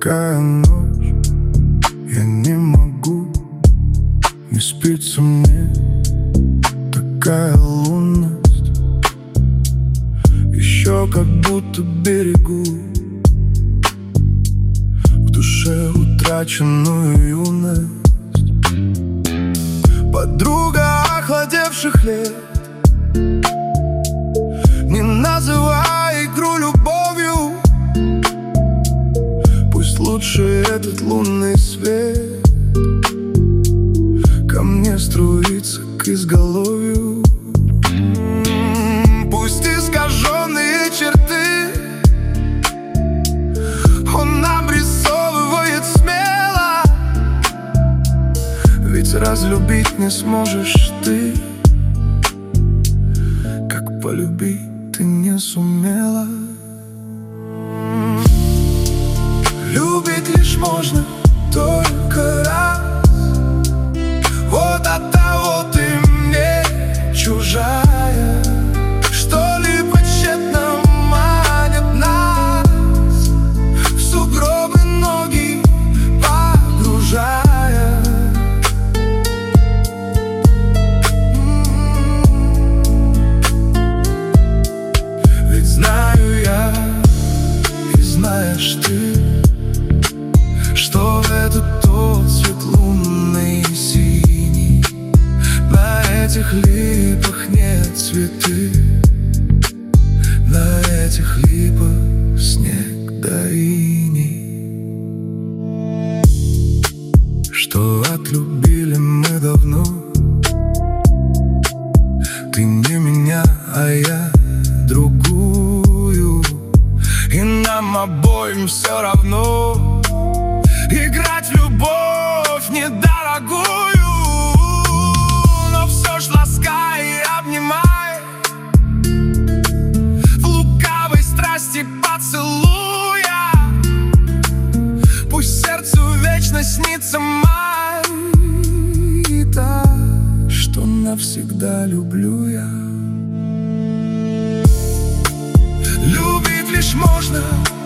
Такая ночь, я не могу, не спится мне. Такая лунность, еще как будто берегу в душе утраченную юность. Подруга охладевших лет, не называй игру любовью. Пусть лучше этот лунный свет ко мне струится к изголовью. Пусть искаженные черты он обрисовывает смело, ведь разлюбить не сможешь ты, как полюбить ты не сумела. Любить лишь можно только раз, вот оттого ты мне чужая. Что-либо тщетно манит нас в сугробы ноги погружая. Ведь знаю я, и знаешь ты, что это тот цвет лунный и синий. На этих липах нет цветы, на этих липах снег да иней. Что отлюбили мы давно, ты не меня, а я другую, и нам обоим все равно играть в любовь недорогую. Но все ж ласкай и обнимай, в лукавой страсти поцелуя. Пусть сердцу вечно снится май, и та, что навсегда люблю я. Любить лишь можно